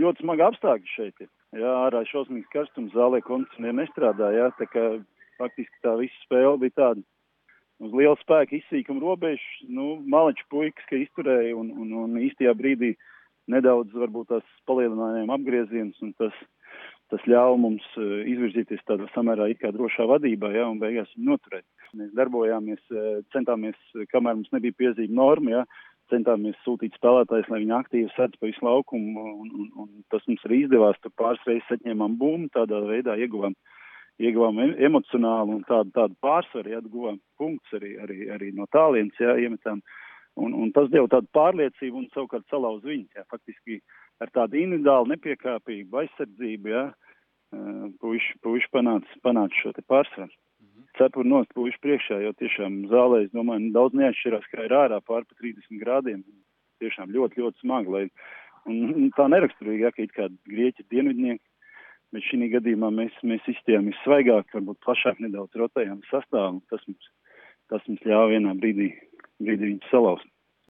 ļoti smagi apstākļi šeit ir. Jā, ārā šausmīgs karstums, zālē kondicionieri nestrādā, jā, tā kā faktiski tā visa spēle bija tāda uz liela spēka izsīkuma robežas, maleču puikas, ka izturēja un īstajā brīdī nedaudz varbūt tās palielinājām apgriezienus, un tas ļāva mums izvirzīties tādā samērā it kā drošā vadībā, jā, un beigās noturēt. Mēs darbojāmies, centāmies, kamēr mums nebija piezīme norma, jā, centāmies sūtīt spēlētājus, lai viņi aktīvi sēdz pa visu laukumu, un tas mums arī izdevās, tur pāris reizes atņēmām bumbu, tādā veidā ieguvām emocionālu un tādu pārsvaru, jā, guvām punktus arī no tālienes, jā, iemetām. Un tas deva tādu pārliecību un savukārt salauz viņus, jā, faktiski ar tādu individuālu nepiekāpību, aizsardzību, jā, puiši panāca šo te pārsvaru. Cepuri nost puiši priekšā, jo tiešām zālē, es domāju, daudz neatšķirās, kā ir ārā pār pa 30 grādiem. Tiešām ļoti, ļoti smagi, un tā neraksturīgi, jā, ka it kā Grieķi dienvidnieki, bet šī gadījumā mēs izstījāmies svaigāk, varbūt plašāk nedaudz rotējām sastāvu, tas mums ļāva vienā brīdī viņus salauzt.